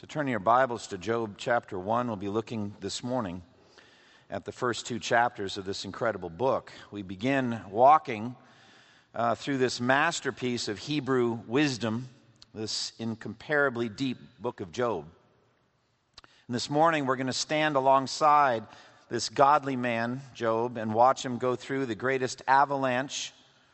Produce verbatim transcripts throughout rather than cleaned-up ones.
So turn your Bibles to Job chapter one. We'll be looking this morning at the first two chapters of this incredible book. We begin walking uh, through this masterpiece of Hebrew wisdom, this incomparably deep book of Job. And this morning we're going to stand alongside this godly man, Job, and watch him go through the greatest avalanche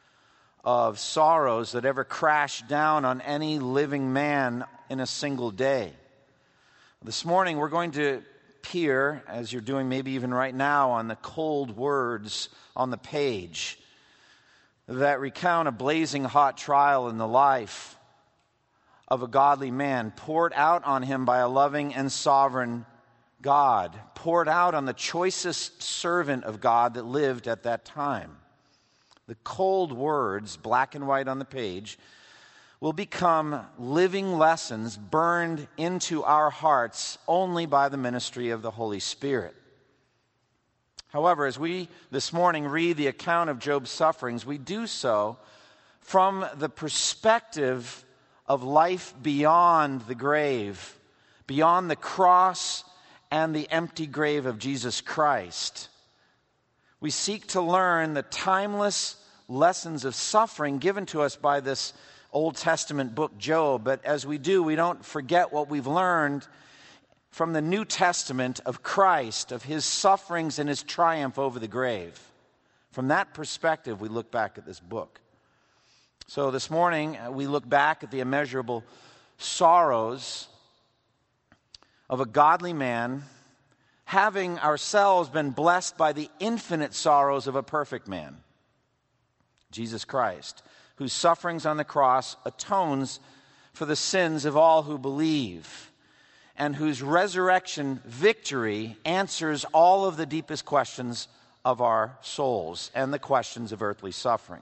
of sorrows that ever crashed down on any living man in a single day. This morning we're going to peer, as you're doing maybe even right now, on the cold words on the page that recount a blazing hot trial in the life of a godly man, poured out on him by a loving and sovereign God, poured out on the choicest servant of God that lived at that time. The cold words, black and white on the page, will become living lessons burned into our hearts only by the ministry of the Holy Spirit. However, as we this morning read the account of Job's sufferings, we do so from the perspective of life beyond the grave, beyond the cross and the empty grave of Jesus Christ. We seek to learn the timeless lessons of suffering given to us by this Old Testament book, Job, but as we do, we don't forget what we've learned from the New Testament of Christ, of his sufferings and his triumph over the grave. From that perspective, we look back at this book. So this morning, we look back at the immeasurable sorrows of a godly man, having ourselves been blessed by the infinite sorrows of a perfect man, Jesus Christ, whose sufferings on the cross atones for the sins of all who believe, and whose resurrection victory answers all of the deepest questions of our souls and the questions of earthly suffering.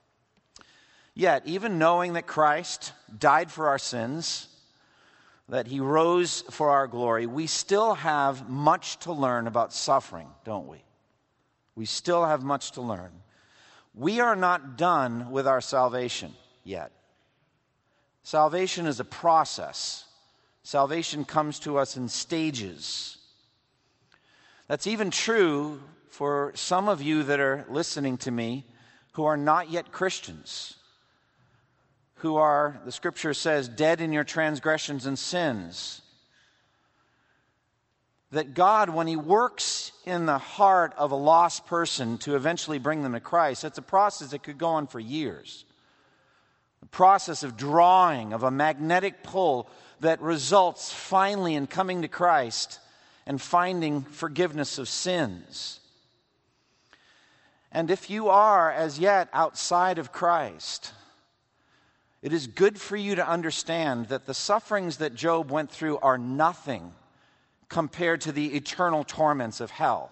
Yet, even knowing that Christ died for our sins, that he rose for our glory, we still have much to learn about suffering, don't we? We still have much to learn. We are not done with our salvation yet. Salvation is a process. Salvation comes to us in stages. That's even true for some of you that are listening to me who are not yet Christians, who are, the scripture says, dead in your transgressions and sins. That God, when he works in the heart of a lost person to eventually bring them to Christ, it's a process that could go on for years. The process of drawing, of a magnetic pull that results finally in coming to Christ and finding forgiveness of sins. And if you are as yet outside of Christ, it is good for you to understand that the sufferings that Job went through are nothing compared to the eternal torments of hell.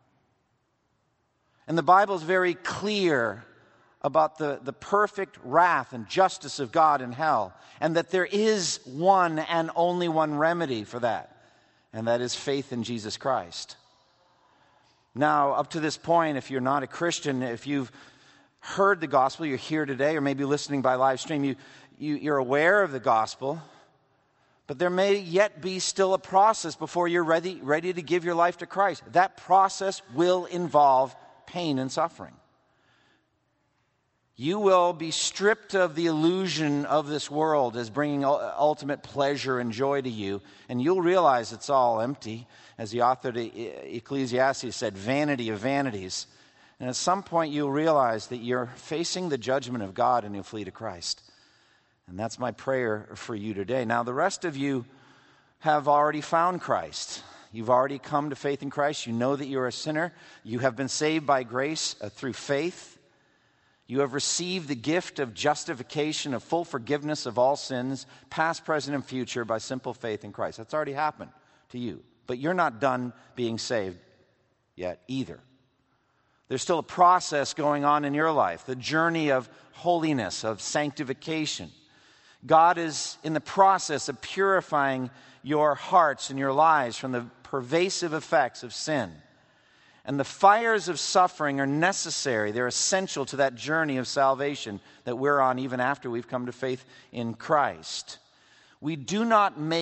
And the Bible is very clear about the, the perfect wrath and justice of God in hell, and that there is one and only one remedy for that, and that is faith in Jesus Christ. Now, up to this point, if you're not a Christian, if you've heard the gospel, you're here today, or maybe listening by live stream, you, you, you're aware of the gospel, but there may yet be still a process before you're ready, ready to give your life to Christ. That process will involve pain and suffering. You will be stripped of the illusion of this world as bringing ultimate pleasure and joy to you, and you'll realize it's all empty. As the author to Ecclesiastes said, vanity of vanities. And at some point you'll realize that you're facing the judgment of God and you'll flee to Christ. And that's my prayer for you today. Now, the rest of you have already found Christ. You've already come to faith in Christ. You know that you're a sinner. You have been saved by grace uh, through faith. You have received the gift of justification, of full forgiveness of all sins, past, present, and future, by simple faith in Christ. That's already happened to you. But you're not done being saved yet either. There's still a process going on in your life, the journey of holiness, of sanctification. God is in the process of purifying your hearts and your lives from the pervasive effects of sin. And the fires of suffering are necessary. They're essential to that journey of salvation that we're on even after we've come to faith in Christ. We do not make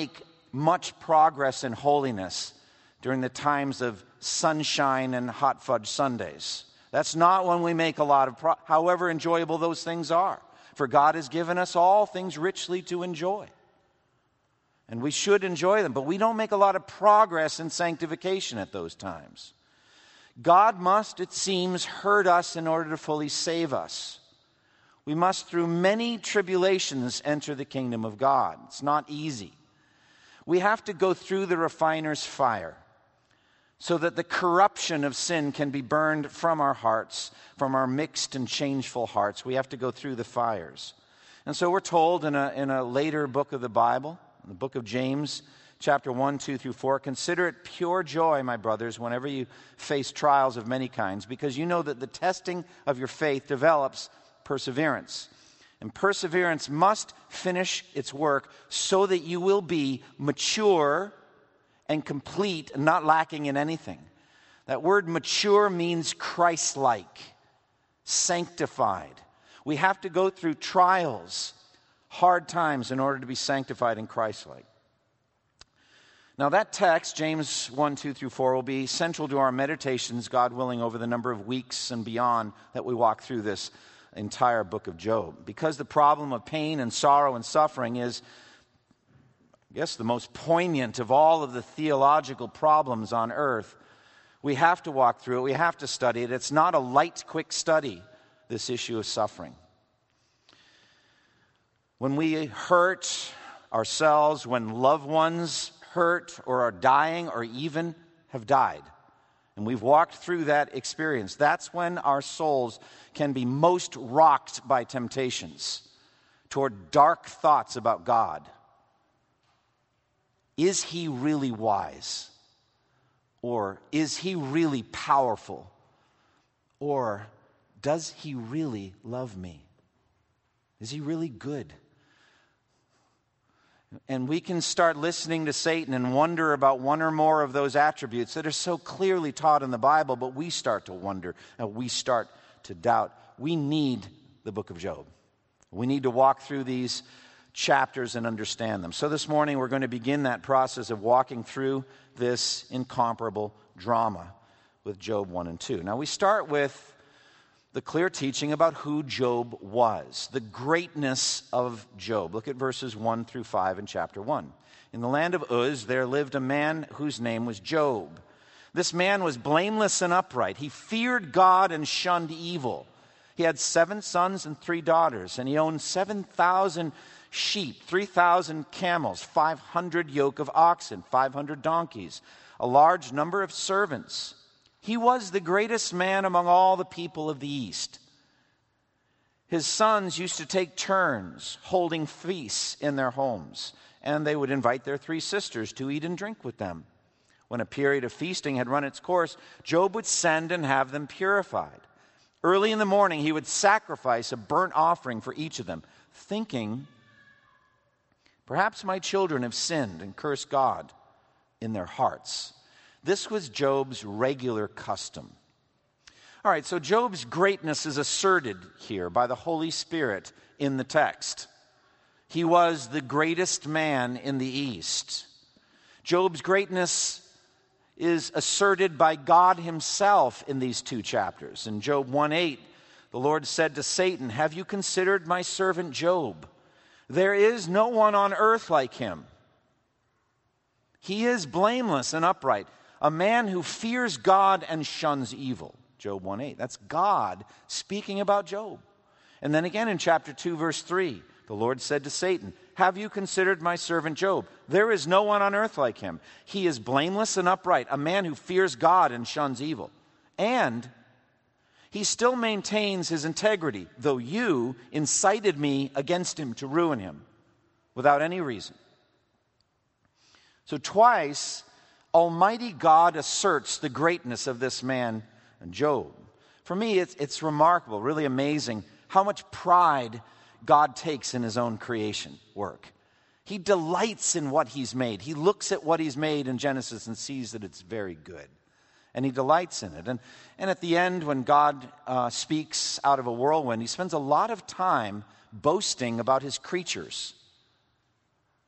much progress in holiness during the times of sunshine and hot fudge sundaes. That's not when we make a lot of, pro- however enjoyable those things are. For God has given us all things richly to enjoy. And we should enjoy them, but we don't make a lot of progress in sanctification at those times. God must, it seems, hurt us in order to fully save us. We must, through many tribulations, enter the kingdom of God. It's not easy. We have to go through the refiner's fire so that the corruption of sin can be burned from our hearts, from our mixed and changeful hearts. We have to go through the fires. And so we're told in a, in a later book of the Bible, in the book of James, chapter one, two through four, consider it pure joy, my brothers, whenever you face trials of many kinds, because you know that the testing of your faith develops perseverance. And perseverance must finish its work so that you will be mature and complete and not lacking in anything. That word mature means Christ-like, sanctified. We have to go through trials, hard times in order to be sanctified and Christ-like. Now that text, James one, two through four, will be central to our meditations, God willing, over the number of weeks and beyond that we walk through this entire book of Job. Because the problem of pain and sorrow and suffering is, I guess, the most poignant of all of the theological problems on earth, we have to walk through it. We have to study it. It's not a light, quick study, this issue of suffering. When we hurt ourselves, when loved ones hurt or are dying or even have died, and we've walked through that experience, that's when our souls can be most rocked by temptations toward dark thoughts about God. Is he really wise? Or is he really powerful? Or does he really love me? Is he really good? And we can start listening to Satan and wonder about one or more of those attributes that are so clearly taught in the Bible, but we start to wonder and we start to doubt. We need the book of Job. We need to walk through these chapters and understand them. So this morning we're going to begin that process of walking through this incomparable drama with Job one and two. Now we start with the clear teaching about who Job was, the greatness of Job. Look at verses one through five in chapter one. In the land of Uz there lived a man whose name was Job. This man was blameless and upright. He feared God and shunned evil. He had seven sons and three daughters, and he owned seven thousand sheep, three thousand camels, five hundred yoke of oxen, five hundred donkeys, a large number of servants. He was the greatest man among all the people of the East. His sons used to take turns holding feasts in their homes, and they would invite their three sisters to eat and drink with them. When a period of feasting had run its course, Job would send and have them purified. Early in the morning, he would sacrifice a burnt offering for each of them, thinking, perhaps my children have sinned and cursed God in their hearts. This was Job's regular custom. All right, so Job's greatness is asserted here by the Holy Spirit in the text. He was the greatest man in the East. Job's greatness is asserted by God himself in these two chapters. In Job one eight, the Lord said to Satan, "Have you considered my servant Job? There is no one on earth like him. He is blameless and upright, a man who fears God and shuns evil." Job one eight. That's God speaking about Job. And then again in chapter two, verse three, the Lord said to Satan, "Have you considered my servant Job? There is no one on earth like him. He is blameless and upright, a man who fears God and shuns evil." And he still maintains his integrity, though you incited me against him to ruin him without any reason. So twice, Almighty God asserts the greatness of this man, Job. For me, it's, it's remarkable, really amazing, how much pride God takes in his own creation work. He delights in what he's made. He looks at what he's made in Genesis and sees that it's very good. And he delights in it. And, and at the end, when God uh, speaks out of a whirlwind, he spends a lot of time boasting about his creatures.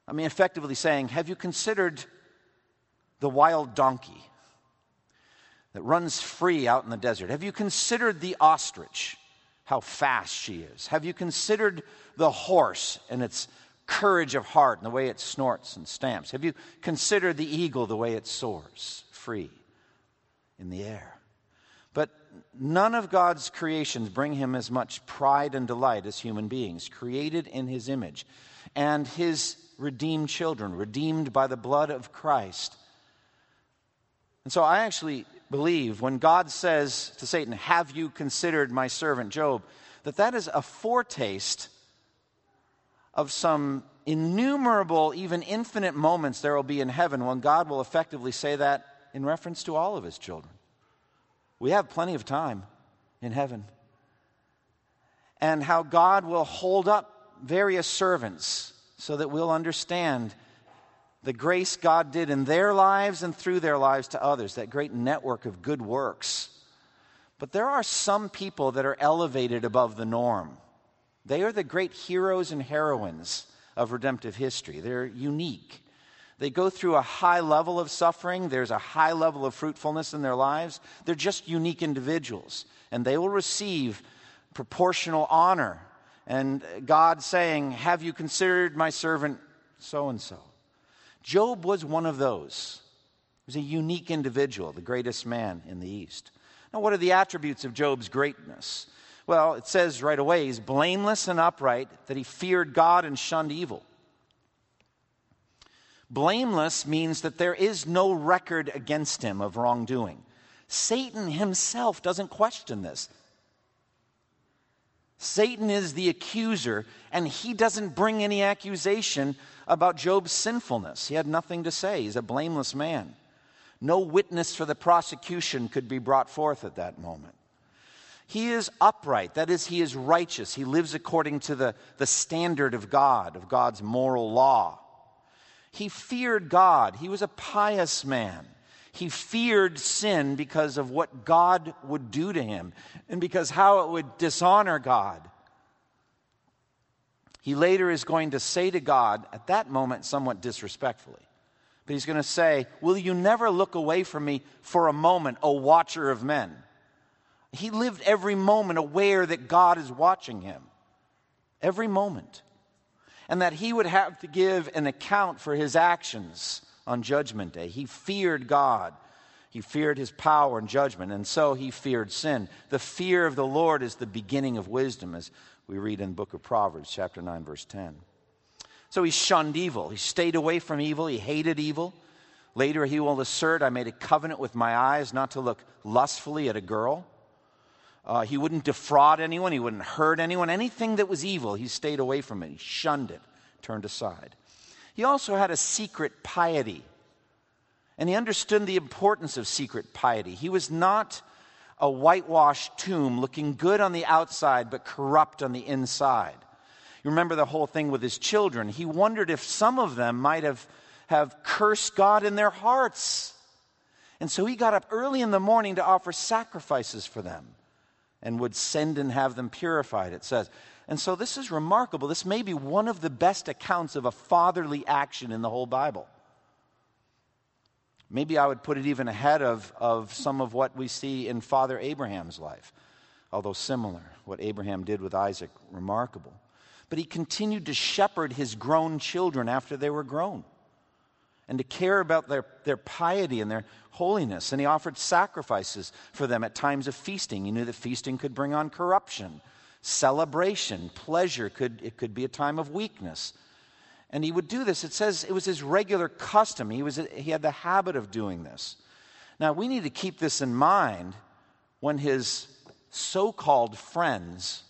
I mean, effectively saying, have you considered the wild donkey that runs free out in the desert? Have you considered the ostrich, how fast she is? Have you considered the horse and its courage of heart and the way it snorts and stamps? Have you considered the eagle, the way it soars free in the air? But none of God's creations bring him as much pride and delight as human beings, created in his image, and his redeemed children, redeemed by the blood of Christ. And so I actually believe when God says to Satan, have you considered my servant Job, that that is a foretaste of some innumerable, even infinite moments there will be in heaven when God will effectively say that in reference to all of his children. We have plenty of time in heaven. And how God will hold up various servants so that we'll understand the grace God did in their lives and through their lives to others, that great network of good works. But there are some people that are elevated above the norm. They are the great heroes and heroines of redemptive history. They're unique. They go through a high level of suffering. There's a high level of fruitfulness in their lives. They're just unique individuals. And they will receive proportional honor. And God saying, have you considered my servant so-and-so? Job was one of those. He was a unique individual, the greatest man in the East. Now, what are the attributes of Job's greatness? Well, it says right away, he's blameless and upright, that he feared God and shunned evil. Blameless means that there is no record against him of wrongdoing. Satan himself doesn't question this. Satan is the accuser, and he doesn't bring any accusation about Job's sinfulness. He had nothing to say. He's a blameless man. No witness for the prosecution could be brought forth at that moment. He is upright. That is, he is righteous. He lives according to the, the standard of God, of God's moral law. He feared God. He was a pious man. He feared sin because of what God would do to him and because how it would dishonor God. He later is going to say to God, at that moment somewhat disrespectfully, but he's going to say, will you never look away from me for a moment, O watcher of men? He lived every moment aware that God is watching him. Every moment. And that he would have to give an account for his actions on Judgment Day. He feared God. He feared his power and judgment, and so he feared sin. The fear of the Lord is the beginning of wisdom, as we read in the book of Proverbs, chapter nine, verse ten. So he shunned evil. He stayed away from evil. He hated evil. Later he will assert, I made a covenant with my eyes not to look lustfully at a girl. Uh, he wouldn't defraud anyone. He wouldn't hurt anyone. Anything that was evil, he stayed away from it. He shunned it, turned aside. He also had a secret piety, and he understood the importance of secret piety. He was not a whitewashed tomb looking good on the outside but corrupt on the inside. You remember the whole thing with his children. He wondered if some of them might have, have cursed God in their hearts. And so he got up early in the morning to offer sacrifices for them and would send and have them purified, it says. And so this is remarkable. This may be one of the best accounts of a fatherly action in the whole Bible. Maybe I would put it even ahead of, of some of what we see in Father Abraham's life, although similar. What Abraham did with Isaac, remarkable. But he continued to shepherd his grown children after they were grown and to care about their, their piety and their holiness. And he offered sacrifices for them at times of feasting. He knew that feasting could bring on corruption. Celebration, pleasure, could it could be a time of weakness. And he would do this. It says it was his regular custom. He was he had the habit of doing this. Now, we need to keep this in mind when his so-called friends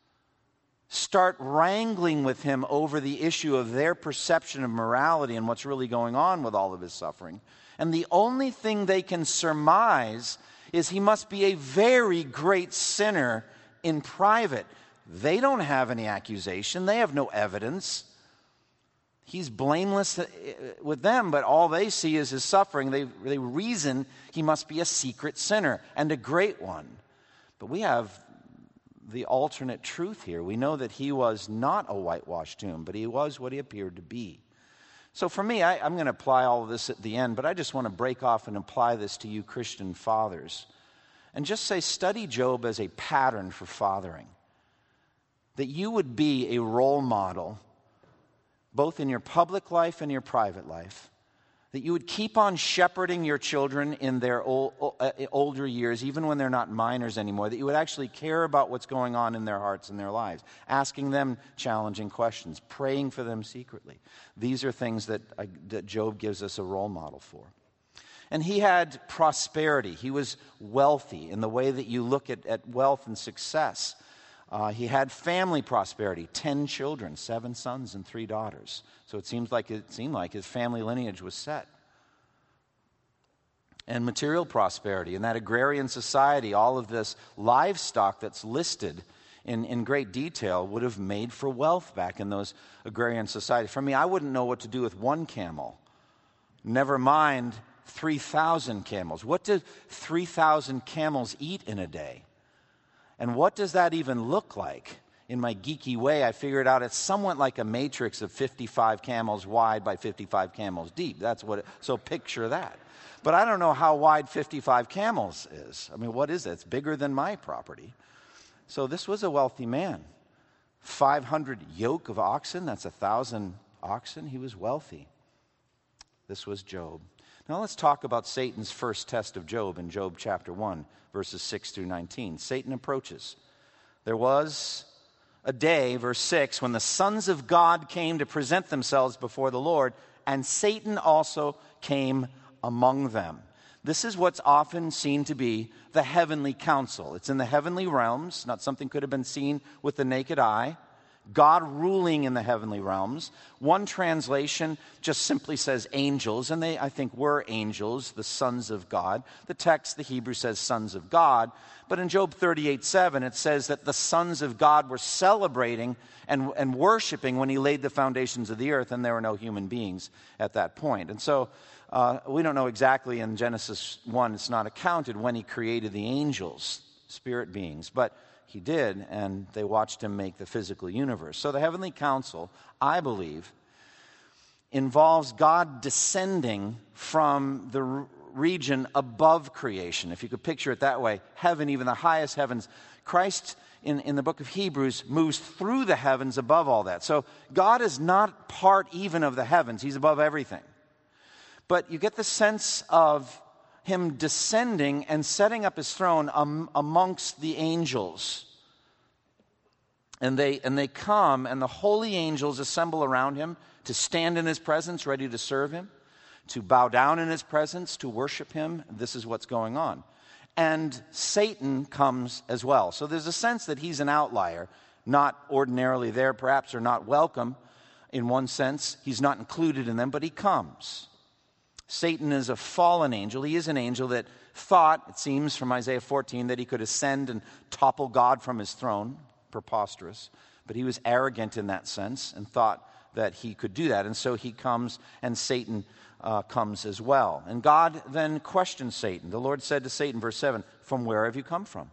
start wrangling with him over the issue of their perception of morality and what's really going on with all of his suffering. And the only thing they can surmise is he must be a very great sinner in private. They don't have any accusation. They have no evidence. He's blameless with them, but all they see is his suffering. They, they reason he must be a secret sinner and a great one. But we have the alternate truth here. We know that he was not a whitewashed tomb, but he was what he appeared to be. So for me, I, I'm going to apply all of this at the end, but I just want to break off and apply this to you Christian fathers. And just say, study Job as a pattern for fathering. That you would be a role model, both in your public life and your private life. That you would keep on shepherding your children in their old, uh, older years, even when they're not minors anymore. That you would actually care about what's going on in their hearts and their lives. Asking them challenging questions. Praying for them secretly. These are things that, uh, that Job gives us a role model for. And he had prosperity. He was wealthy in the way that you look at, at wealth and success. Uh, he had family prosperity, ten children, seven sons and three daughters. So it seems like it seemed like his family lineage was set. And material prosperity. In that agrarian society, all of this livestock that's listed in, in great detail would have made for wealth back in those agrarian societies. For me, I wouldn't know what to do with one camel. Never mind three thousand camels. What do three thousand camels eat in a day? And what does that even look like? In my geeky way, I figured out it's somewhat like a matrix of fifty-five camels wide by fifty-five camels deep. That's what it, so picture that. But I don't know how wide fifty-five camels is. I mean, what is it? It's bigger than my property. So this was a wealthy man. five hundred yoke of oxen, that's a thousand oxen. He was wealthy. This was Job. Now let's talk about Satan's first test of Job in Job chapter one, verses six through nineteen. Satan approaches. There was a day, verse six, when the sons of God came to present themselves before the Lord, and Satan also came among them. This is what's often seen to be the heavenly council. It's in the heavenly realms, not something could have been seen with the naked eye. God ruling in the heavenly realms. One translation just simply says angels, and they, I think, were angels, the sons of God. The text, the Hebrew, says sons of God. But in Job thirty-eight seven, it says that the sons of God were celebrating and, and worshiping when he laid the foundations of the earth, and there were no human beings at that point. And so uh, we don't know exactly in Genesis one, it's not accounted when he created the angels, spirit beings. But he did, and they watched him make the physical universe. So the heavenly council, I believe, involves God descending from the r- region above creation. If you could picture it that way, heaven, even the highest heavens. Christ, in, in the book of Hebrews, moves through the heavens above all that. So God is not part even of the heavens. He's above everything. But you get the sense of him descending and setting up his throne um, amongst the angels. And they, and they come, and the holy angels assemble around him to stand in his presence, ready to serve him, to bow down in his presence, to worship him. This is what's going on. And Satan comes as well. So there's a sense that he's an outlier, not ordinarily there perhaps, or not welcome in one sense. He's not included in them, but he comes. Satan is a fallen angel. He is an angel that thought, it seems from Isaiah fourteen, that he could ascend and topple God from his throne. Preposterous. But he was arrogant in that sense and thought that he could do that. And so he comes, and Satan uh, comes as well. And God then questions Satan. The Lord said to Satan, verse seven, "From where have you come from?"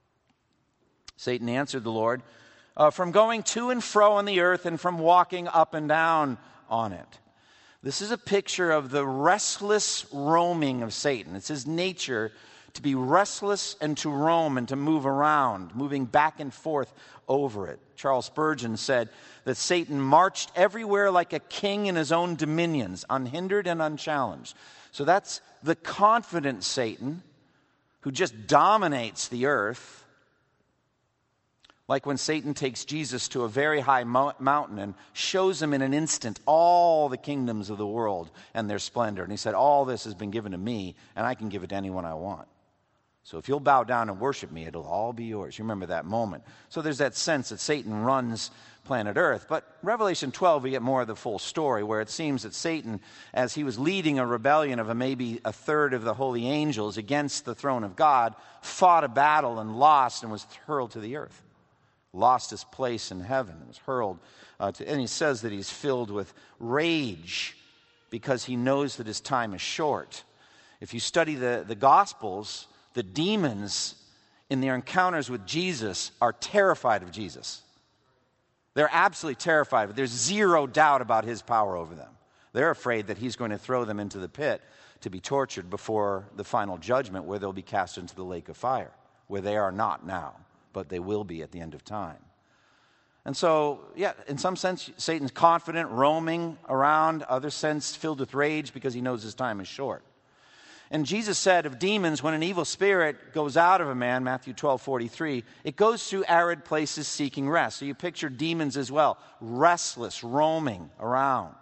Satan answered the Lord, uh, "From going to and fro on the earth and from walking up and down on it." This is a picture of the restless roaming of Satan. It's his nature to be restless and to roam and to move around, moving back and forth over it. Charles Spurgeon said that Satan marched everywhere like a king in his own dominions, unhindered and unchallenged. So that's the confident Satan who just dominates the earth. Like when Satan takes Jesus to a very high mo- mountain and shows him in an instant all the kingdoms of the world and their splendor. And he said, "All this has been given to me, and I can give it to anyone I want. So if you'll bow down and worship me, it'll all be yours." You remember that moment. So there's that sense that Satan runs planet Earth. But Revelation twelve, we get more of the full story, where it seems that Satan, as he was leading a rebellion of a, maybe a third of the holy angels against the throne of God, fought a battle and lost and was hurled to the earth. Lost his place in heaven and was hurled. Uh, to, and he says that he's filled with rage because he knows that his time is short. If you study the, the Gospels, the demons in their encounters with Jesus are terrified of Jesus. They're absolutely terrified of it. There's zero doubt about his power over them. They're afraid that he's going to throw them into the pit to be tortured before the final judgment, where they'll be cast into the lake of fire, where they are not now, but they will be at the end of time. And so, yeah, in some sense, Satan's confident, roaming around, other sense filled with rage because he knows his time is short. And Jesus said of demons, when an evil spirit goes out of a man, Matthew twelve forty-three, it goes through arid places seeking rest. So you picture demons as well, restless, roaming around.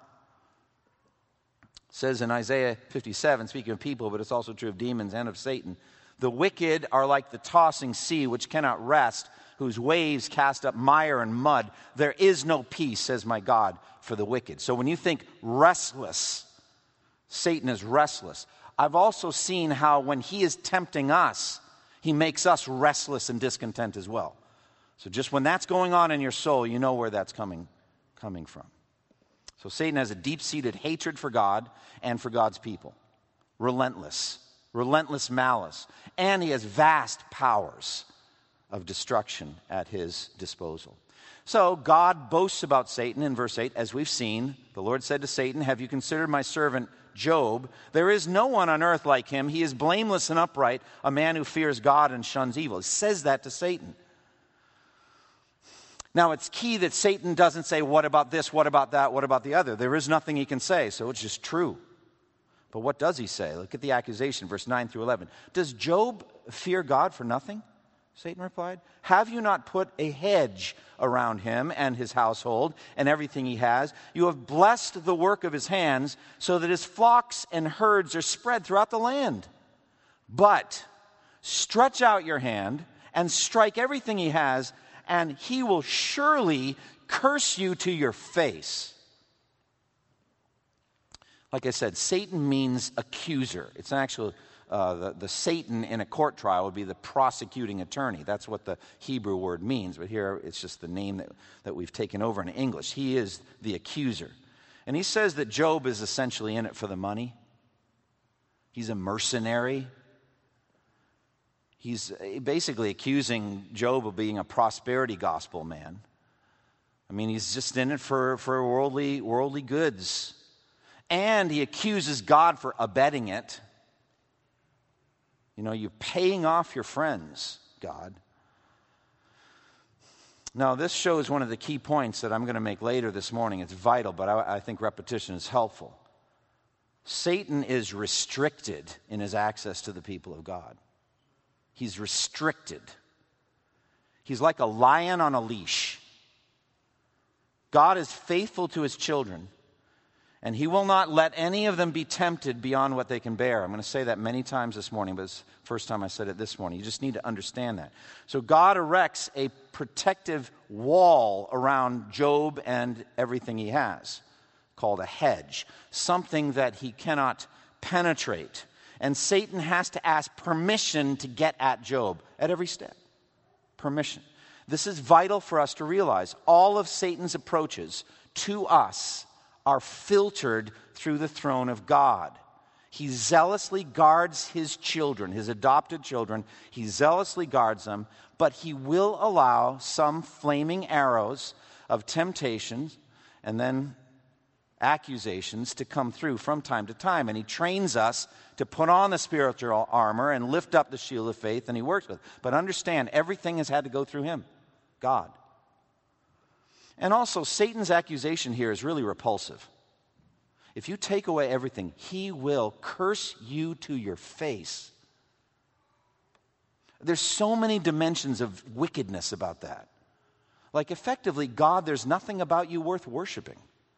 It says in Isaiah fifty-seven, speaking of people, but it's also true of demons and of Satan, the wicked are like the tossing sea which cannot rest, whose waves cast up mire and mud. There is no peace, says my God, for the wicked. So when you think restless, Satan is restless. I've also seen how when he is tempting us, he makes us restless and discontent as well. So just when that's going on in your soul, you know where that's coming, coming from. So Satan has a deep-seated hatred for God and for God's people. Relentless, relentless malice. And he has vast powers of destruction at his disposal. So God boasts about Satan in verse eight, as we've seen. The Lord said to Satan, have you considered my servant Job? There is no one on earth like him. He is blameless and upright, a man who fears God and shuns evil. He says that to Satan. Now, it's key that Satan doesn't say, what about this, what about that, what about the other? There is nothing he can say, so it's just true. But what does he say? Look at the accusation, verse nine through eleven. Does Job fear God for nothing? Satan replied, have you not put a hedge around him and his household and everything he has? You have blessed the work of his hands so that his flocks and herds are spread throughout the land. But stretch out your hand and strike everything he has, and he will surely curse you to your face. Like I said, Satan means accuser. It's an actual... Uh, the, the Satan in a court trial would be the prosecuting attorney. That's what the Hebrew word means. But here it's just the name that, that we've taken over in English. He is the accuser. And he says that Job is essentially in it for the money. He's a mercenary. He's basically accusing Job of being a prosperity gospel man. I mean, he's just in it for, for worldly, worldly goods. And he accuses God for abetting it. You know, you're paying off your friends, God. Now, this shows one of the key points that I'm going to make later this morning. It's vital, but I, I think repetition is helpful. Satan is restricted in his access to the people of God. He's restricted. He's like a lion on a leash. God is faithful to his children, and he will not let any of them be tempted beyond what they can bear. I'm going to say that many times this morning, but it's the first time I said it this morning. You just need to understand that. So God erects a protective wall around Job and everything he has, called a hedge, something that he cannot penetrate. And Satan has to ask permission to get at Job at every step. Permission. This is vital for us to realize. All of Satan's approaches to us are filtered through the throne of God. He zealously guards his children, his adopted children. He zealously guards them, but he will allow some flaming arrows of temptations and then accusations to come through from time to time. And he trains us to put on the spiritual armor and lift up the shield of faith, and he works with it. But understand, everything has had to go through him, God. And also, Satan's accusation here is really repulsive. If you take away everything, he will curse you to your face. There's so many dimensions of wickedness about that. Like, effectively, God, there's nothing about you worth worshiping.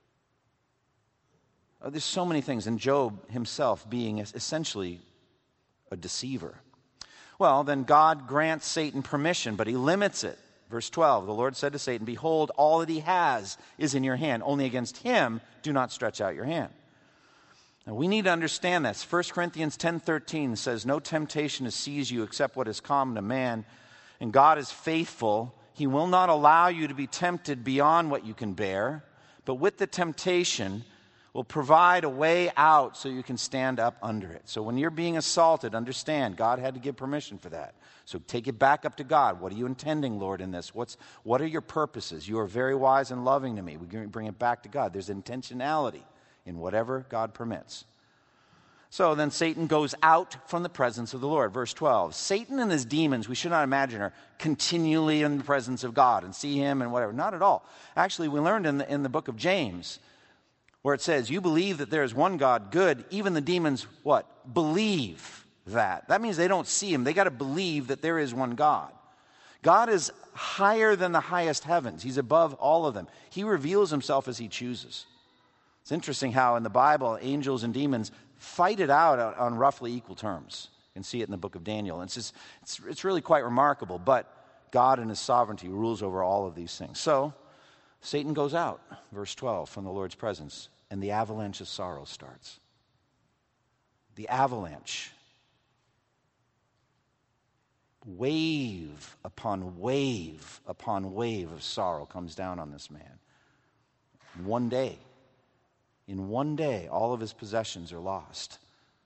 Oh, there's so many things. And Job himself being essentially a deceiver. Well, then God grants Satan permission, but he limits it. Verse twelve, the Lord said to Satan, behold, all that he has is in your hand. Only against him do not stretch out your hand. Now, we need to understand this. First Corinthians ten thirteen says, no temptation has seized you except what is common to man. And God is faithful. He will not allow you to be tempted beyond what you can bear. But with the temptation, will provide a way out so you can stand up under it. So when you're being assaulted, understand, God had to give permission for that. So take it back up to God. What are you intending, Lord, in this? What's, what are your purposes? You are very wise and loving to me. We bring it back to God. There's intentionality in whatever God permits. So then Satan goes out from the presence of the Lord. Verse twelve, Satan and his demons, we should not imagine, are continually in the presence of God and see him and whatever. Not at all. Actually, we learned in the, in the book of James, where it says, you believe that there is one God, good. Even the demons, what? Believe that. That means they don't see him. They got to believe that there is one God. God is higher than the highest heavens. He's above all of them. He reveals himself as he chooses. It's interesting how in the Bible, angels and demons fight it out on roughly equal terms. You can see it in the book of Daniel. It's, just, it's, it's really quite remarkable, but God in his sovereignty rules over all of these things. So Satan goes out, verse twelve, from the Lord's presence, and the avalanche of sorrow starts. The avalanche. Wave upon wave upon wave of sorrow comes down on this man. One day. In one day, all of his possessions are lost.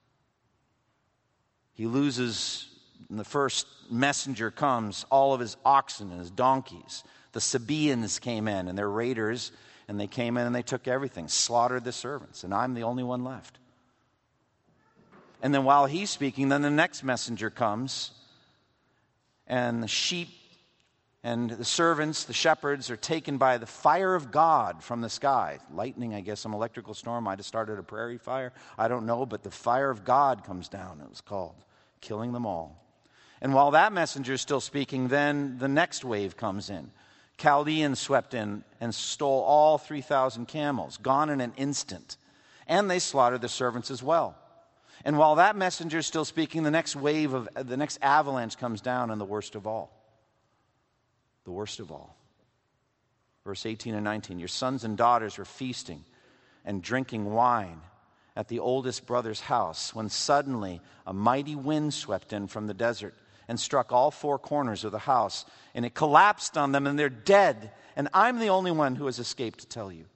He loses, when the first messenger comes, all of his oxen and his donkeys. The Sabaeans came in, and they're raiders, and they came in and they took everything, slaughtered the servants, and I'm the only one left. And then while he's speaking, then the next messenger comes, and the sheep and the servants, the shepherds, are taken by the fire of God from the sky. Lightning, I guess, some electrical storm might have started a prairie fire. I don't know, but the fire of God comes down, it was called, killing them all. And while that messenger is still speaking, then the next wave comes in. Chaldeans swept in and stole all three thousand camels, gone in an instant. And they slaughtered the servants as well. And while that messenger is still speaking, the next wave of, the next avalanche comes down, and the worst of all. The worst of all. Verse eighteen and nineteen, your sons and daughters were feasting and drinking wine at the oldest brother's house, when suddenly a mighty wind swept in from the desert and struck all four corners of the house, and it collapsed on them, and they're dead, and I'm the only one who has escaped to tell you.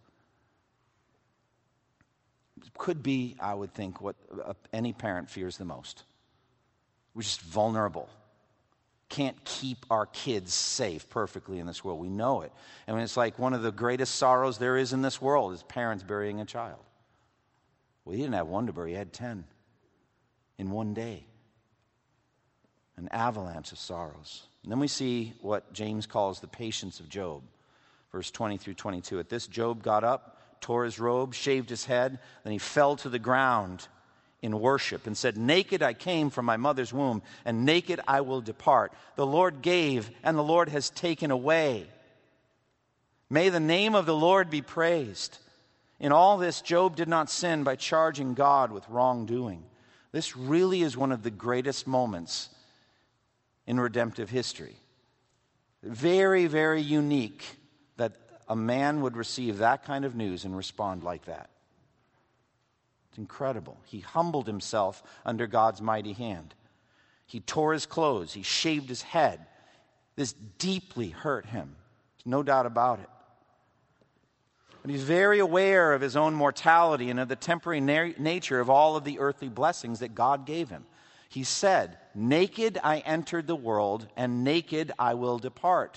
It could be, I would think, what any parent fears the most. We're just vulnerable. Can't keep our kids safe perfectly in this world. We know it. I mean, it's like one of the greatest sorrows there is in this world is parents burying a child. Well, he didn't have one to bury, he had ten in one day. An avalanche of sorrows. And then we see what James calls the patience of Job. Verse twenty through twenty-two. At this, Job got up, tore his robe, shaved his head, then he fell to the ground in worship and said, naked I came from my mother's womb, and naked I will depart. The Lord gave, and the Lord has taken away. May the name of the Lord be praised. In all this, Job did not sin by charging God with wrongdoing. This really is one of the greatest moments in redemptive history. Very, very unique that a man would receive that kind of news and respond like that. It's incredible. He humbled himself under God's mighty hand. He tore his clothes. He shaved his head. This deeply hurt him. There's no doubt about it. But he's very aware of his own mortality and of the temporary na- nature of all of the earthly blessings that God gave him. He said, naked I entered the world, and naked I will depart.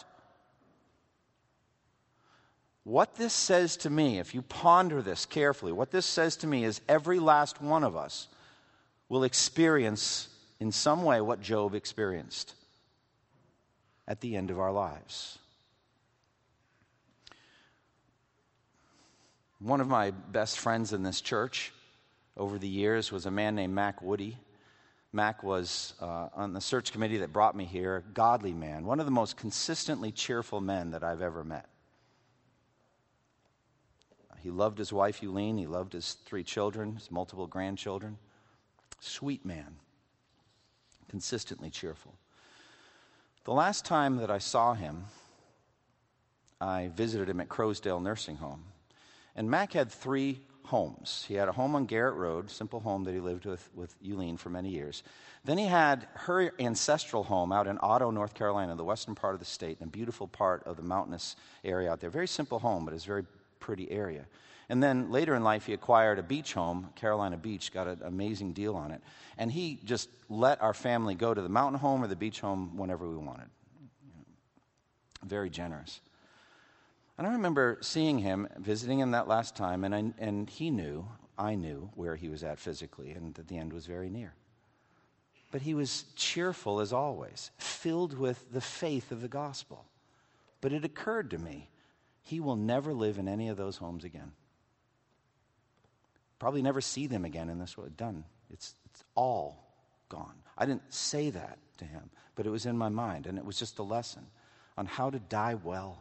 What this says to me, if you ponder this carefully, what this says to me is every last one of us will experience in some way what Job experienced at the end of our lives. One of my best friends in this church over the years was a man named Mac Woody. Mac was uh, on the search committee that brought me here, a godly man, one of the most consistently cheerful men that I've ever met. He loved his wife, Eileen. He loved his three children, his multiple grandchildren. Sweet man. Consistently cheerful. The last time that I saw him, I visited him at Crowsdale Nursing Home. And Mac had three homes. He had a home on Garrett Road, simple home that he lived with, with Eileen for many years. Then he had her ancestral home out in Otto, North Carolina, the western part of the state, and a beautiful part of the mountainous area out there. Very simple home, but it's very pretty area. And then later in life, he acquired a beach home, Carolina Beach, got an amazing deal on it. And he just let our family go to the mountain home or the beach home whenever we wanted. Very generous. And I remember seeing him, visiting him that last time, and, I, and he knew, I knew where he was at physically, and that the end was very near. But he was cheerful as always, filled with the faith of the gospel. But it occurred to me, he will never live in any of those homes again. Probably never see them again in this world. Done. It's, it's all gone. I didn't say that to him, but it was in my mind, and it was just a lesson on how to die well.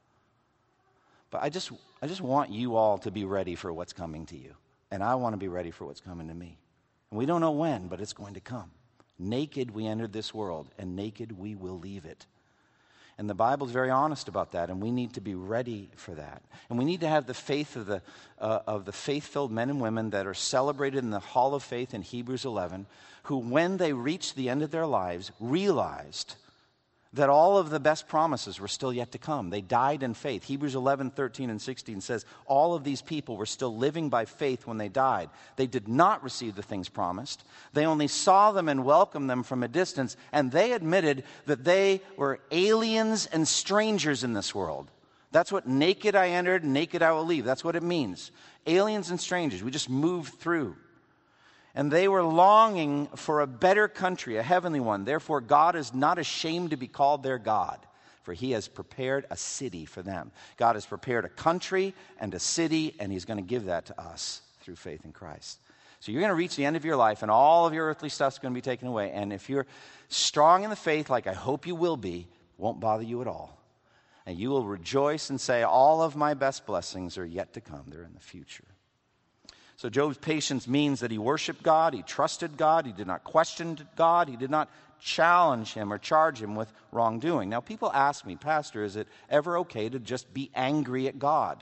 But I just, I just want you all to be ready for what's coming to you, and I want to be ready for what's coming to me. And we don't know when, but it's going to come. Naked we entered this world, and naked we will leave it. And the Bible's very honest about that, and we need to be ready for that. And we need to have the faith of the uh, of the faith-filled men and women that are celebrated in the Hall of Faith in Hebrews eleven, who, when they reached the end of their lives, realized that all of the best promises were still yet to come. They died in faith. Hebrews eleven, thirteen, and sixteen says all of these people were still living by faith when they died. They did not receive the things promised. They only saw them and welcomed them from a distance, and they admitted that they were aliens and strangers in this world. That's what naked I entered, naked I will leave. That's what it means. Aliens and strangers. We just moved through. And they were longing for a better country, a heavenly one. Therefore, God is not ashamed to be called their God, for he has prepared a city for them. God has prepared a country and a city, and he's going to give that to us through faith in Christ. So you're going to reach the end of your life, and all of your earthly stuff's going to be taken away. And if you're strong in the faith, like I hope you will be, it won't bother you at all. And you will rejoice and say, all of my best blessings are yet to come. They're in the future. So Job's patience means that he worshiped God, he trusted God, he did not question God, he did not challenge him or charge him with wrongdoing. Now, people ask me, Pastor, is it ever okay to just be angry at God?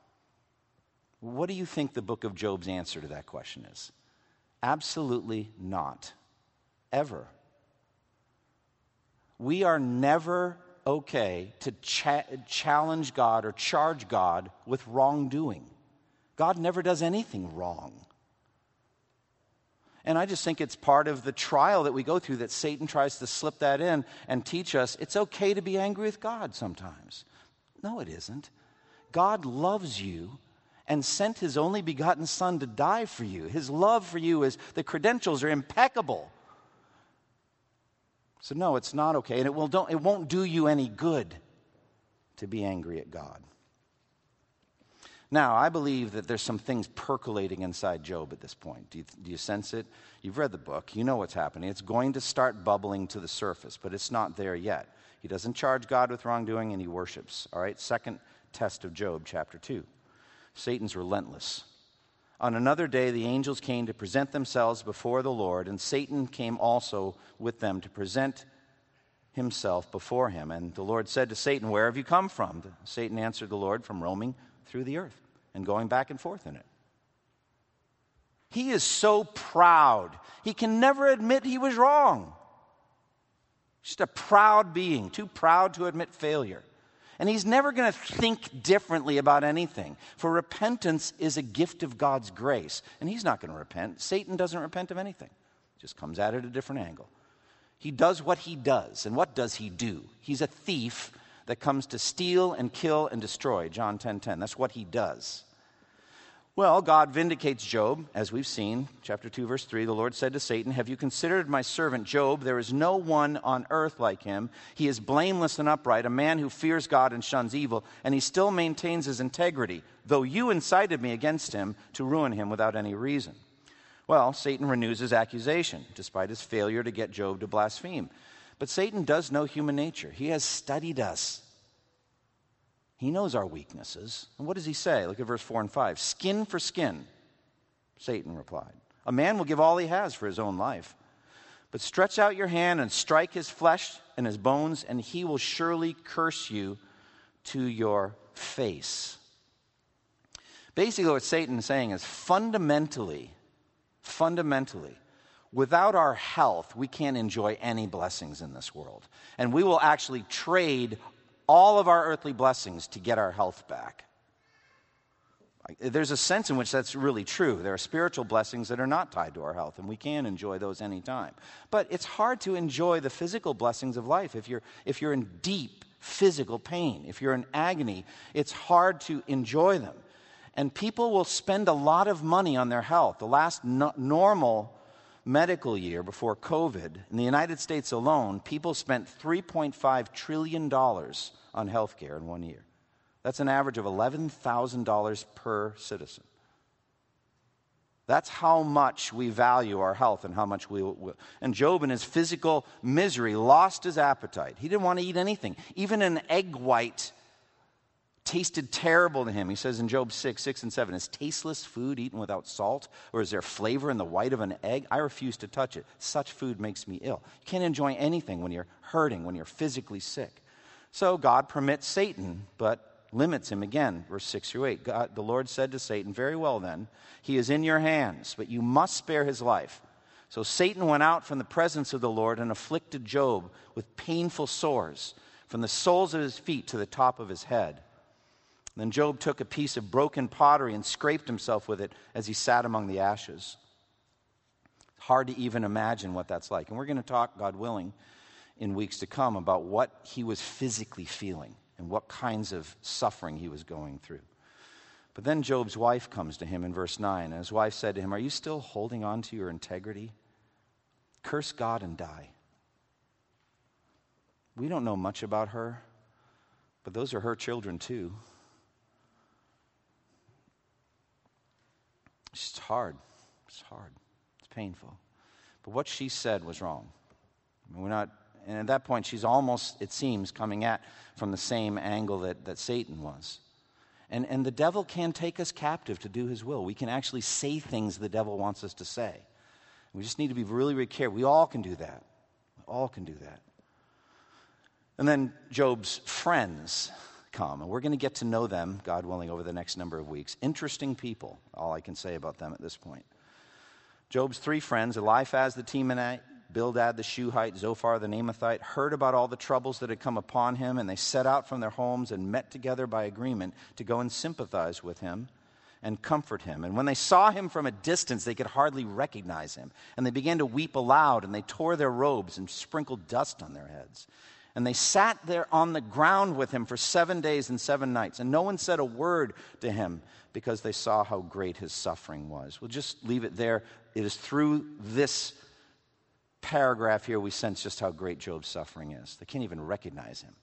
What do you think the book of Job's answer to that question is? Absolutely not. Ever. We are never okay to cha- challenge God or charge God with wrongdoing. God never does anything wrong. And I just think it's part of the trial that we go through that Satan tries to slip that in and teach us it's okay to be angry with God sometimes. No, it isn't. God loves you and sent his only begotten Son to die for you. His love for you is, the credentials are impeccable. So no, it's not okay. And it, will don't, it won't do you any good to be angry at God. Now, I believe that there's some things percolating inside Job at this point. Do you, do you sense it? You've read the book. You know what's happening. It's going to start bubbling to the surface, but it's not there yet. He doesn't charge God with wrongdoing, and he worships. All right, second test of Job, chapter two. Satan's relentless. On another day, the angels came to present themselves before the Lord, and Satan came also with them to present himself before him. And the Lord said to Satan, "Where have you come from?" Satan answered the Lord, "From roaming through the earth and going back and forth in it." He is so proud. He can never admit he was wrong. Just a proud being, too proud to admit failure. And he's never going to think differently about anything. For repentance is a gift of God's grace. And he's not going to repent. Satan doesn't repent of anything. Just comes at it at a different angle. He does what he does. And what does he do? He's a thief that comes to steal and kill and destroy. John ten ten. That's what he does. Well, God vindicates Job, as we've seen. Chapter two, verse three, the Lord said to Satan, "Have you considered my servant Job? There is no one on earth like him. He is blameless and upright, a man who fears God and shuns evil, and he still maintains his integrity, though you incited me against him to ruin him without any reason." Well, Satan renews his accusation, despite his failure to get Job to blaspheme. But Satan does know human nature. He has studied us. He knows our weaknesses. And what does he say? Look at verse four and five. "Skin for skin," Satan replied. "A man will give all he has for his own life. But stretch out your hand and strike his flesh and his bones, and he will surely curse you to your face." Basically, what Satan is saying is fundamentally, fundamentally, without our health, we can't enjoy any blessings in this world. And we will actually trade all of our earthly blessings to get our health back. There's a sense in which that's really true. There are spiritual blessings that are not tied to our health, and we can enjoy those anytime. But it's hard to enjoy the physical blessings of life if you're, if you're in deep physical pain. If you're in agony, it's hard to enjoy them. And people will spend a lot of money on their health. The last no- normal medical year before COVID, in the United States alone, people spent three point five trillion dollars on health care in one year. That's an average of eleven thousand dollars per citizen. That's how much we value our health and how much we will. And Job, in his physical misery, lost his appetite. He didn't want to eat anything. Even an egg white tasted terrible to him. He says in Job six, six and seven, is tasteless food eaten without salt? Or is there flavor in the white of an egg? I refuse to touch it. Such food makes me ill. You can't enjoy anything when you're hurting, when you're physically sick. So God permits Satan, but limits him again. Verse six through eight. God, the Lord said to Satan, very well then, he is in your hands, but you must spare his life. So Satan went out from the presence of the Lord and afflicted Job with painful sores from the soles of his feet to the top of his head. Then Job took a piece of broken pottery and scraped himself with it as he sat among the ashes. Hard to even imagine what that's like. And we're going to talk, God willing, in weeks to come about what he was physically feeling and what kinds of suffering he was going through. But then Job's wife comes to him in verse nine, and his wife said to him, are you still holding on to your integrity? Curse God and die. We don't know much about her, but those are her children too. It's just hard. It's hard. It's painful. But what she said was wrong. I mean, we're not, and at that point, she's almost, it seems, coming at from the same angle that, that Satan was. And, and the devil can take us captive to do his will. We can actually say things the devil wants us to say. We just need to be really, really careful. We all can do that. We all can do that. And then Job's friends come, and we're going to get to know them, God willing, over the next number of weeks. Interesting people, all I can say about them at this point. Job's three friends, Eliphaz the Temanite, Bildad the Shuhite, Zophar the Naamathite, heard about all the troubles that had come upon him, and they set out from their homes and met together by agreement to go and sympathize with him and comfort him. And when they saw him from a distance, they could hardly recognize him. And they began to weep aloud, and they tore their robes and sprinkled dust on their heads. And they sat there on the ground with him for seven days and seven nights. And no one said a word to him because they saw how great his suffering was. We'll just leave it there. It is through this paragraph here we sense just how great Job's suffering is. They can't even recognize him.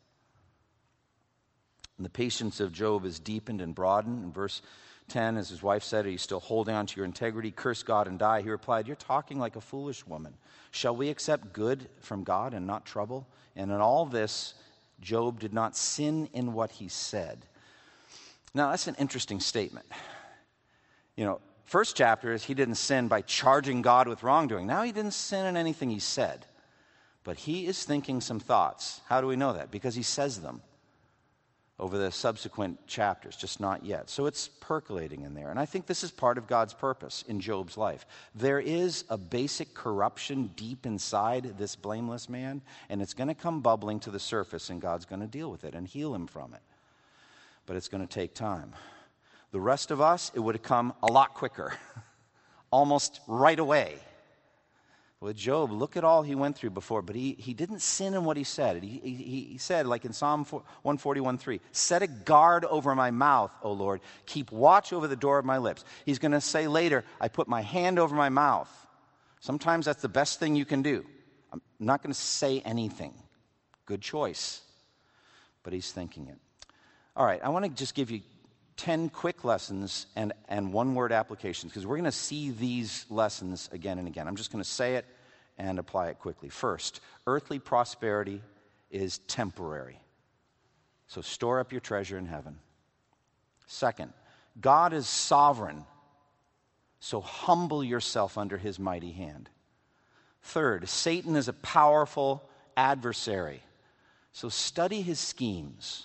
And the patience of Job is deepened and broadened. In verse ten, as his wife said, are you still holding on to your integrity? Curse God and die. He replied, you're talking like a foolish woman. Shall we accept good from God and not trouble? And in all this, Job did not sin in what he said. Now, that's an interesting statement. You know, first chapter is he didn't sin by charging God with wrongdoing. Now he didn't sin in anything he said. But he is thinking some thoughts. How do we know that? Because he says them over the subsequent chapters, just not yet. So it's percolating in there. And I think this is part of God's purpose in Job's life. There is a basic corruption deep inside this blameless man, and it's going to come bubbling to the surface, and God's going to deal with it and heal him from it. But it's going to take time. The rest of us, it would have come a lot quicker, almost right away. With Job, look at all he went through before, but he, he didn't sin in what he said. He, he, he said, like in Psalm one forty-one three, set a guard over my mouth, O Lord. Keep watch over the door of my lips. He's going to say later, I put my hand over my mouth. Sometimes that's the best thing you can do. I'm not going to say anything. Good choice. But he's thinking it. All right, I want to just give you ten quick lessons and, and one-word applications, because we're going to see these lessons again and again. I'm just going to say it and apply it quickly. First, earthly prosperity is temporary. So store up your treasure in heaven. Second, God is sovereign. So humble yourself under his mighty hand. Third, Satan is a powerful adversary. So study his schemes.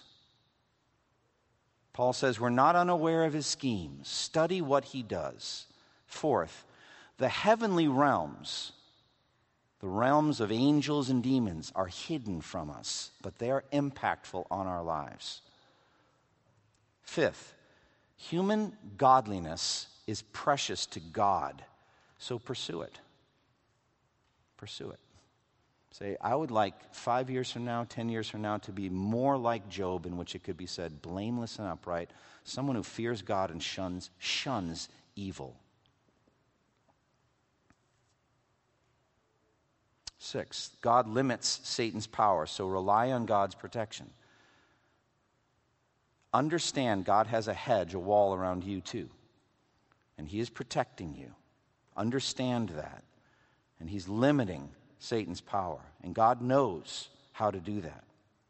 Paul says we're not unaware of his schemes. Study what he does. Fourth, the heavenly realms, the realms of angels and demons, are hidden from us, but they are impactful on our lives. Fifth, Human godliness is precious to God, so pursue it. Pursue it. Say, I would like five years from now, ten years from now, to be more like Job, in which it could be said, blameless and upright, someone who fears God and shuns, shuns evil. Six, God limits Satan's power, so rely on God's protection. Understand God has a hedge, a wall around you too. And he is protecting you. Understand that. And he's limiting Satan's power. And God knows how to do that.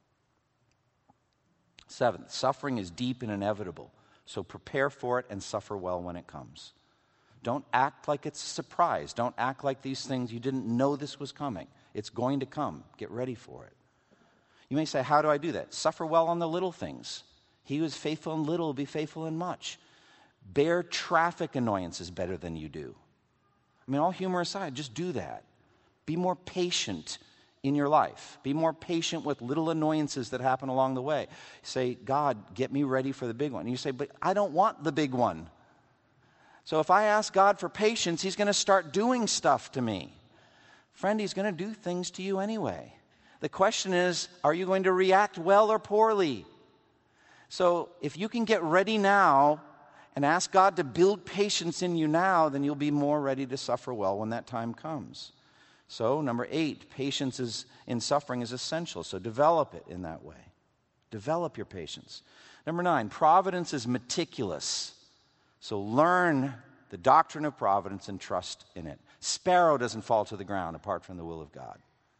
Seventh, suffering is deep and inevitable. So prepare for it and suffer well when it comes. Don't act like it's a surprise. Don't act like these things, you didn't know this was coming. It's going to come. Get ready for it. You may say, how do I do that? Suffer well on the little things. He who is faithful in little will be faithful in much. Bear traffic annoyances better than you do. I mean, all humor aside, just do that. Be more patient in your life. Be more patient with little annoyances that happen along the way. Say, God, get me ready for the big one. And you say, but I don't want the big one. So if I ask God for patience, he's going to start doing stuff to me. Friend, he's going to do things to you anyway. The question is, are you going to react well or poorly? So if you can get ready now and ask God to build patience in you now, then you'll be more ready to suffer well when that time comes. So, number eight, patience is, in suffering is essential. So develop it in that way. Develop your patience. Number nine, providence is meticulous. So learn the doctrine of providence and trust in it. Sparrow doesn't fall to the ground apart from the will of God.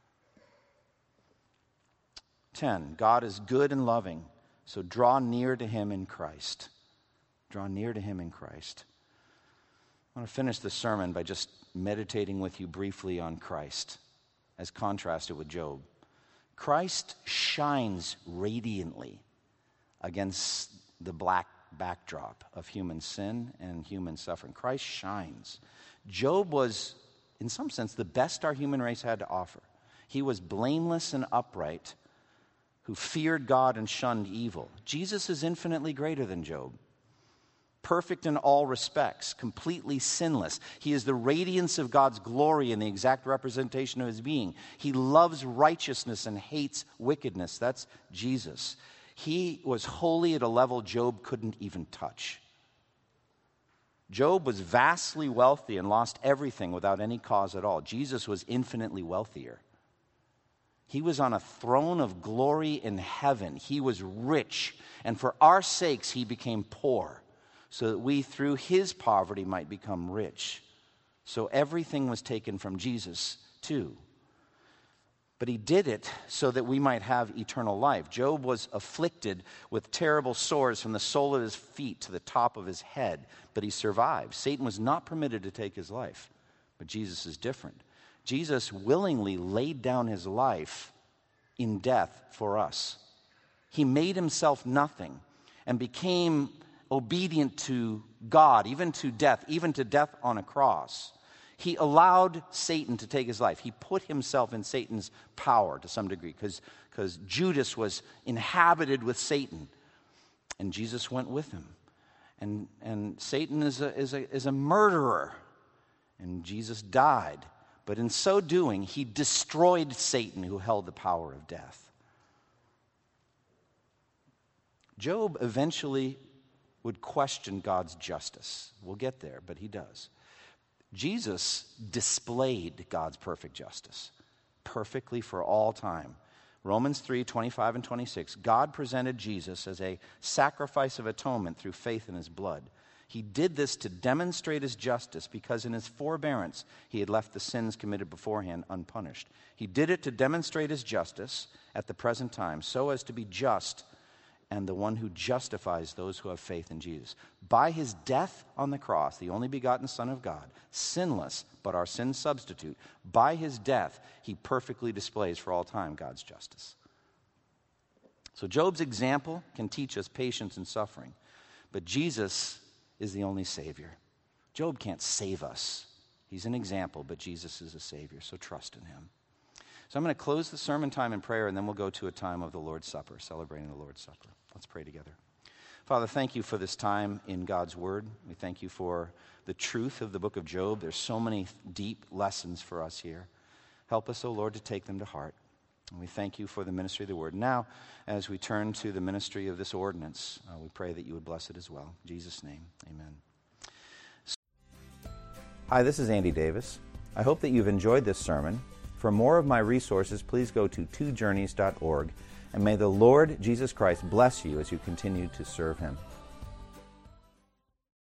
Ten, God is good and loving. So draw near to him in Christ. Draw near to him in Christ. I want to finish the sermon by just meditating with you briefly on Christ as contrasted with Job. Christ shines radiantly against the black backdrop of human sin and human suffering. Christ shines. Job was, in some sense, the best our human race had to offer. He was blameless and upright, who feared God and shunned evil. Jesus is infinitely greater than Job. Perfect in all respects, completely sinless. He is the radiance of God's glory and the exact representation of his being. He loves righteousness and hates wickedness. That's Jesus. He was holy at a level Job couldn't even touch. Job was vastly wealthy and lost everything without any cause at all. Jesus was infinitely wealthier. He was on a throne of glory in heaven. He was rich, and for our sakes he became poor, so that we, through his poverty, might become rich. So everything was taken from Jesus, too. But he did it so that we might have eternal life. Job was afflicted with terrible sores from the sole of his feet to the top of his head, but he survived. Satan was not permitted to take his life, but Jesus is different. Jesus willingly laid down his life in death for us. He made himself nothing and became obedient to God, even to death, even to death on a cross. He allowed Satan to take his life. He put himself in Satan's power to some degree because because Judas was inhabited with Satan, and Jesus went with him. And and Satan is a is a is a murderer, and Jesus died. But in so doing, he destroyed Satan, who held the power of death. Job eventually would question God's justice. We'll get there, but he does. Jesus displayed God's perfect justice perfectly for all time. Romans three, twenty-five and twenty-six, God presented Jesus as a sacrifice of atonement through faith in his blood. He did this to demonstrate his justice because in his forbearance he had left the sins committed beforehand unpunished. He did it to demonstrate his justice at the present time so as to be just and the one who justifies those who have faith in Jesus. By his death on the cross, the only begotten Son of God, sinless but our sin substitute, by his death he perfectly displays for all time God's justice. So Job's example can teach us patience in suffering, but Jesus is the only Savior. Job can't save us. He's an example, but Jesus is a Savior, so trust in him. So I'm going to close the sermon time in prayer, and then we'll go to a time of the Lord's Supper, celebrating the Lord's Supper. Let's pray together. Father, thank you for this time in God's Word. We thank you for the truth of the book of Job. There's so many deep lessons for us here. Help us, O Lord, to take them to heart. And we thank you for the ministry of the Word. Now, as we turn to the ministry of this ordinance, uh, we pray that you would bless it as well. In Jesus' name, amen. Hi, this is Andy Davis. I hope that you've enjoyed this sermon. For more of my resources, please go to two journeys dot org, and may the Lord Jesus Christ bless you as you continue to serve Him.